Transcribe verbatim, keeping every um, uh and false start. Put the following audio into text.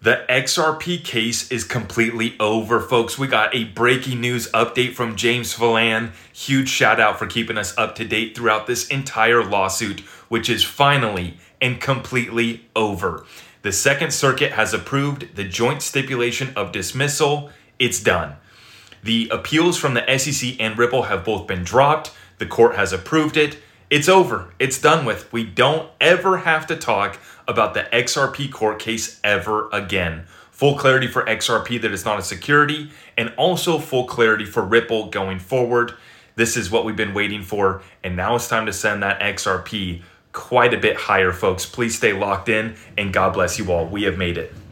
The X R P case is completely over, folks. We got a breaking news update from James Villan. Huge shout out for keeping us up to date throughout this entire lawsuit, which is finally and completely over. The Second Circuit has approved the joint stipulation of dismissal. It's done. The appeals from the S E C and Ripple have both been dropped. The court has approved it. It's over. It's done with. We don't ever have to talk about the X R P court case ever again. Full clarity for X R P that it's not a security, and also full clarity for Ripple going forward. This is what we've been waiting for, and now it's time to send that X R P quite a bit higher, folks. Please stay locked in, and God bless you all. We have made it.